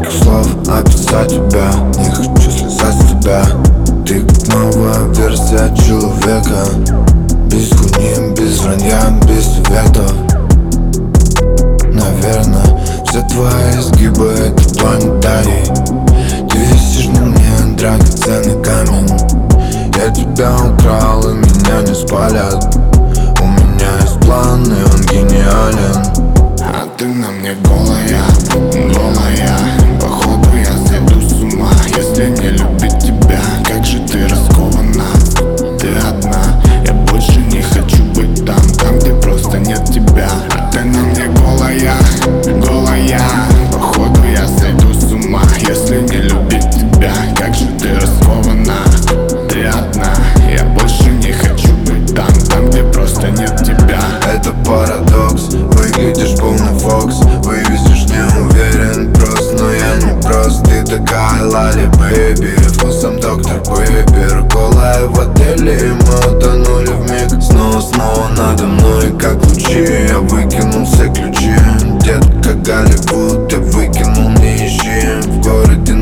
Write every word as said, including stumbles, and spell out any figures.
этих слов описать тебя. Не хочу слезать с тебя. Ты как новая версия человека. Без хуйни, без вранья, без советов. Наверное, все твои изгибы — это планетарий. Ты висишь на мне, драгоценный камень. Я тебя украл и меня не спалят. У меня есть план и он гениален. А ты на мне голая, голая. Походу я сойду с ума, если не любить тебя. Как же ты раскована, ты одна. Я больше не хочу быть там, там где просто нет тебя. А ты на мне голая, голая. Походу я сойду с ума, если не любить тебя. Как же ты раскована, ты одна. Я больше не хочу быть там, там где просто нет тебя. Это парадокс, выглядишь полный фокс. Вывезешь, не уверен, просто, но я не прост. Ты такая лали, бэйби, вкусом доктор Пеппер. Голая в отеле, и мы утонули вмиг. Снова, снова надо мной, как лучи. Я выкинул все ключи. Детка, Голливуд, я выкинул, не ищи. В городе